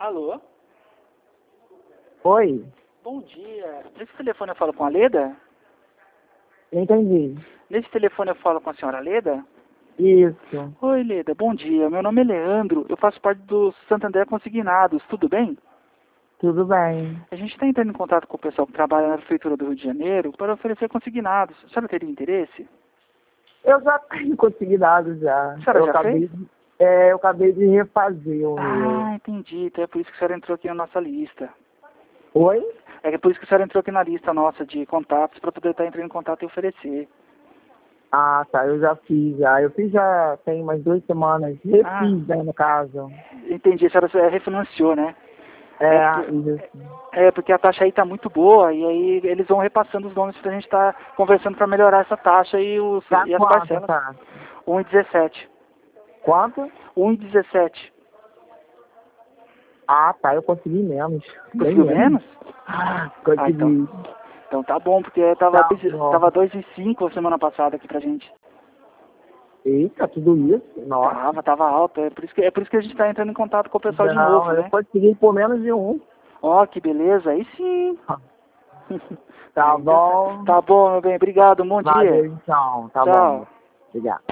Alô? Oi, Bom dia. Nesse telefone eu falo com a Leda? não entendi. Nesse telefone eu falo com a senhora Leda? Isso, Oi, Leda. Bom dia. Meu nome é Leandro. Eu faço parte do Santander Consignados. Tudo bem? tudo bem. A gente está entrando em contato com o pessoal que trabalha na Prefeitura do Rio de Janeiro para oferecer consignados. A senhora teria interesse? Eu já tenho consignado já. A senhora já fez? Eu acabei de refazer o meu. Ah, entendi. Então é por isso que a senhora entrou aqui na nossa lista. Oi? É por isso que a senhora entrou aqui na lista nossa de contatos para poder estar entrando em contato e oferecer. Ah, tá, eu já fiz já. Eu fiz já tem umas 2 semanas. Refiz, né, no caso. Entendi. A senhora refinanciou, né? Isso. Porque a taxa aí tá muito boa e aí eles vão repassando os nomes pra gente estar conversando para melhorar essa taxa Tá e as quanto, parcelas. tá? 1,17. Quanto? 1,17. Ah, tá, eu consegui menos. Bem Conseguiu menos? Consegui. Então tá bom, porque tava, Tá bom. tava 2,5 a semana passada aqui pra gente. Eita, tudo isso? Nossa. Tava alta. É por isso que a gente tá entrando em contato com o pessoal de novo, Não, eu né? consegui por menos de um. Ó, que beleza. Aí sim. Tá Então, bom. tá bom, meu bem. Obrigado. Um bom dia. Valeu então, tá bom. Tchau. Obrigado.